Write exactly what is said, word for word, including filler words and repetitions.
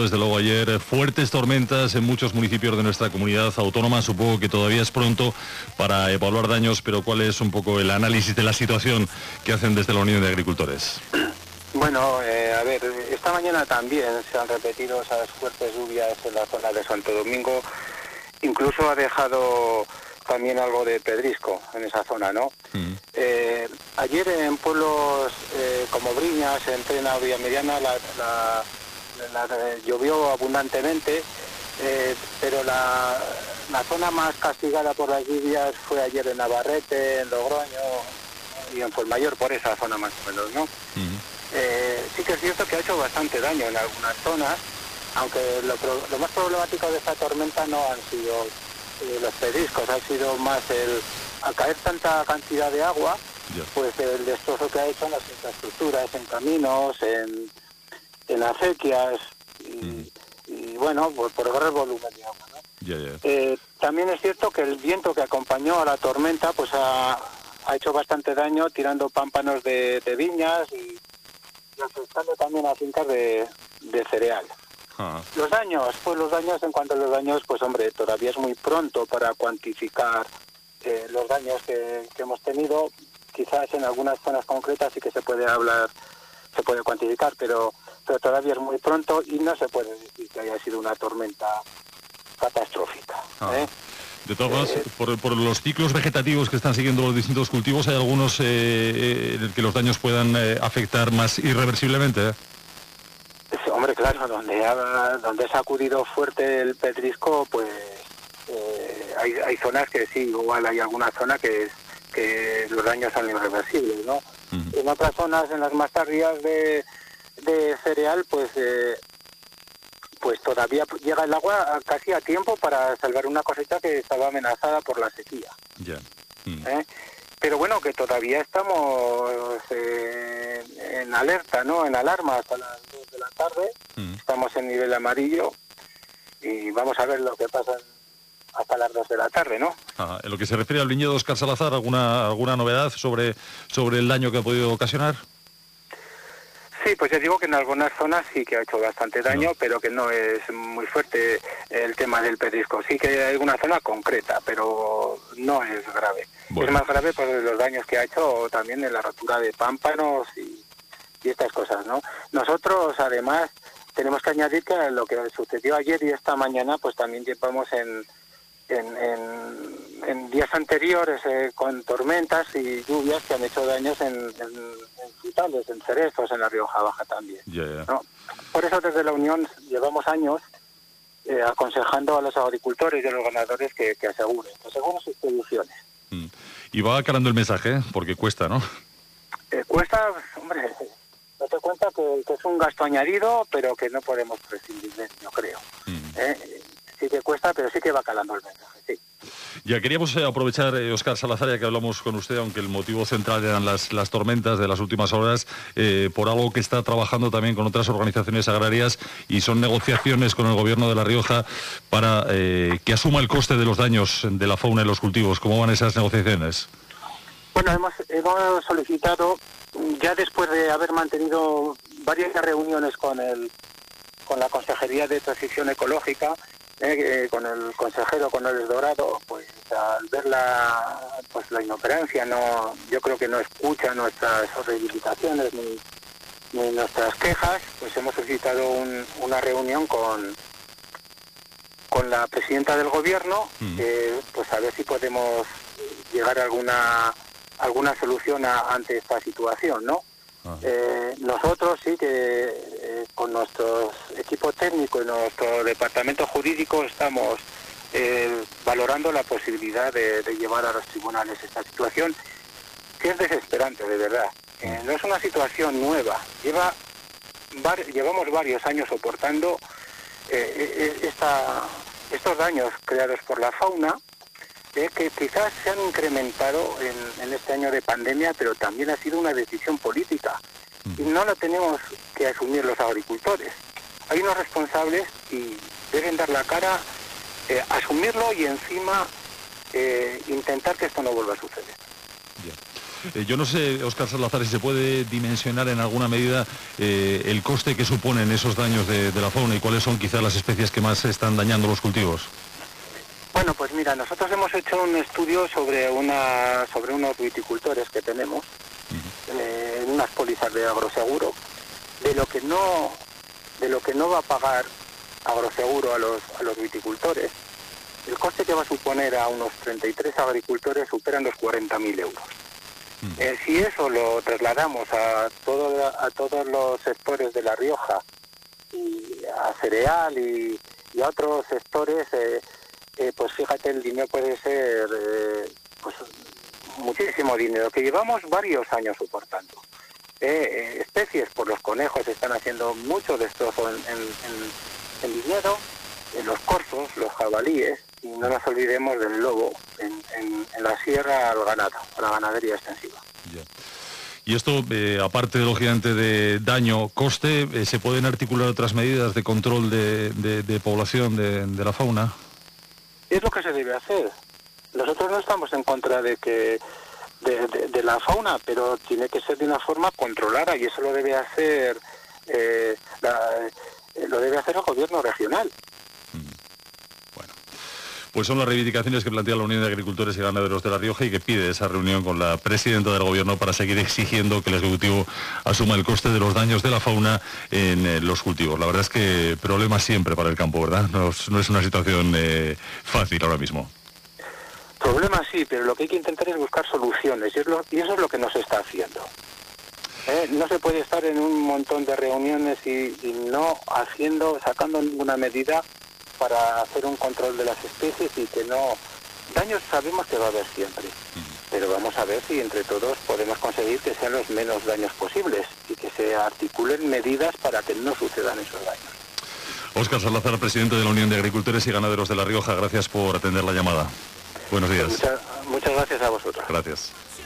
desde luego ayer, fuertes tormentas en muchos municipios de nuestra comunidad autónoma. Supongo que todavía es pronto para evaluar daños, pero ¿cuál es un poco el análisis de la situación que hacen desde la Unión de Agricultores? Bueno, eh, a ver, esta mañana también se han repetido esas fuertes lluvias en la zona de Santo Domingo. Incluso ha dejado también algo de pedrisco en esa zona, ¿no? Mm. Eh, ayer en pueblos eh, como Briñas, en Trena o Villamediana, la, la, la, la, llovió abundantemente, eh, pero la, la zona más castigada por las lluvias fue ayer en Navarrete, en Logroño y en Fuenmayor, por esa zona más o menos, ¿no? Mm. Eh, sí que es cierto que ha hecho bastante daño en algunas zonas, aunque lo, lo más problemático de esta tormenta no han sido eh, los pedriscos, ha sido más el, al caer tanta cantidad de agua, yeah. pues el destrozo que ha hecho en las infraestructuras, en caminos, en, en acequias, y, mm. y bueno, por, por el volumen de agua, ¿no? Yeah, yeah. Eh, también es cierto que el viento que acompañó a la tormenta pues ha, ha hecho bastante daño, tirando pámpanos de, de viñas y, y afectando también a fincas de, de cereal. Ah. Los daños, pues los daños, en cuanto a los daños, pues hombre, todavía es muy pronto para cuantificar eh, los daños que, que hemos tenido. Quizás en algunas zonas concretas sí que se puede hablar, se puede cuantificar, pero, pero todavía es muy pronto y no se puede decir que haya sido una tormenta catastrófica. Ah. ¿eh? De todas formas, eh, por, por los ciclos vegetativos que están siguiendo los distintos cultivos, ¿hay algunos eh, en el que los daños puedan eh, afectar más irreversiblemente? ¿eh? Hombre, claro, donde ha, donde ha sacudido fuerte el pedrisco, pues eh, hay, hay zonas que sí, igual hay alguna zona que, que los daños son irreversibles, ¿no? Uh-huh. En otras zonas, en las más tardías de, de cereal, pues eh, pues todavía llega el agua casi a tiempo para salvar una cosecha que estaba amenazada por la sequía. Yeah. Uh-huh. ¿Eh? Pero bueno, que todavía estamos eh, en alerta, ¿no? En alarma hasta las dos de la tarde. Mm. Estamos en nivel amarillo y vamos a ver lo que pasa hasta las dos de la tarde, ¿no? Ah, en lo que se refiere al viñedo Óscar Salazar, ¿alguna alguna novedad sobre, sobre el daño que ha podido ocasionar? Sí, pues ya digo que en algunas zonas sí que ha hecho bastante daño, no. pero que no es muy fuerte el tema del pedrisco. Sí que hay alguna zona concreta, pero no es grave. Bueno. Es más grave por los daños que ha hecho también en la rotura de pámpanos y, y estas cosas, ¿no? Nosotros, además, tenemos que añadir que lo que sucedió ayer y esta mañana, pues también llevamos en, en, en, en días anteriores eh, con tormentas y lluvias que han hecho daños en, en, en frutales, en cerezos, en la Rioja Baja también. Yeah, yeah. ¿no? Por eso desde la Unión llevamos años eh, aconsejando a los agricultores y a los ganadores que, que aseguren, que aseguren sus producciones. Mm. Y va calando el mensaje, ¿eh? Porque cuesta, ¿no? Eh, cuesta, hombre, date cuenta que, que es un gasto añadido, pero que no podemos prescindir de él, yo creo. Mm. ¿Eh? Sí que cuesta, pero sí que va calando el mensaje, sí. Ya queríamos eh, aprovechar, eh, Óscar Salazar, ya que hablamos con usted, aunque el motivo central eran las, las tormentas de las últimas horas, eh, por algo que está trabajando también con otras organizaciones agrarias y son negociaciones con el Gobierno de La Rioja para eh, que asuma el coste de los daños de la fauna en los cultivos. ¿Cómo van esas negociaciones? Bueno, hemos, hemos solicitado, ya después de haber mantenido varias reuniones con el con la Consejería de Transición Ecológica, Eh, con el consejero, con el Dorado, pues al ver la, pues la inoperancia, no, yo creo que no escucha nuestras reivindicaciones ni, ni nuestras quejas, pues hemos solicitado un, una reunión con con la presidenta del gobierno, mm. eh, pues a ver si podemos llegar a alguna alguna solución a, ante esta situación, ¿no? Eh, nosotros sí que eh, con nuestro equipo técnico y nuestro departamento jurídico estamos eh, valorando la posibilidad de, de llevar a los tribunales esta situación, que es desesperante, de verdad. Eh, no es una situación nueva, lleva var, llevamos varios años soportando eh, esta, estos daños creados por la fauna, eh, que quizás se han incrementado en, en este año de pandemia, pero también ha sido una decisión política. Y no lo tenemos que asumir los agricultores. Hay unos responsables y deben dar la cara, eh, asumirlo y encima eh, intentar que esto no vuelva a suceder. Bien. Eh, yo no sé, Óscar Salazar, si se puede dimensionar en alguna medida eh, el coste que suponen esos daños de, de la fauna y cuáles son quizás las especies que más están dañando los cultivos. Bueno, pues mira, nosotros hemos hecho un estudio sobre una sobre unos viticultores que tenemos, uh-huh. eh, en unas pólizas de agroseguro, de lo que no de lo que no va a pagar agroseguro a los a los viticultores. El coste que va a suponer a unos treinta y tres agricultores superan los cuarenta mil euros. Uh-huh. Eh, si eso lo trasladamos a todo a todos los sectores de La Rioja y a cereal y, y a otros sectores, eh, Eh, pues fíjate, el dinero puede ser eh, pues muchísimo dinero, que llevamos varios años soportando. Eh, eh, especies, por los conejos están haciendo mucho destrozo en, en, en, en viñedo, en los corzos, los jabalíes, y no nos olvidemos del lobo en, en, en la sierra al ganado, a la ganadería extensiva. Yeah. Y esto, eh, aparte, lógicamente, de daño, coste, eh, ¿se pueden articular otras medidas de control de, de, de población de, de la fauna? Es lo que se debe hacer. Nosotros no estamos en contra de que de, de, de la fauna, pero tiene que ser de una forma controlada y eso lo debe hacer eh, la, eh, lo debe hacer el gobierno regional. Bueno, pues son las reivindicaciones que plantea la Unión de Agricultores y Ganaderos de La Rioja y que pide esa reunión con la presidenta del gobierno para seguir exigiendo que el Ejecutivo asuma el coste de los daños de la fauna en eh, los cultivos. La verdad es que problemas siempre para el campo, ¿verdad? No es, no es una situación eh, fácil ahora mismo. Problemas sí, pero lo que hay que intentar es buscar soluciones y, es lo, y eso es lo que no se está haciendo. ¿Eh? No se puede estar en un montón de reuniones y, y no haciendo, sacando ninguna medida para hacer un control de las especies y que no... Daños sabemos que va a haber siempre, pero vamos a ver si entre todos podemos conseguir que sean los menos daños posibles y que se articulen medidas para que no sucedan esos daños. Óscar Salazar, presidente de la Unión de Agricultores y Ganaderos de La Rioja, gracias por atender la llamada. Buenos días. Muchas, muchas gracias a vosotros. Gracias.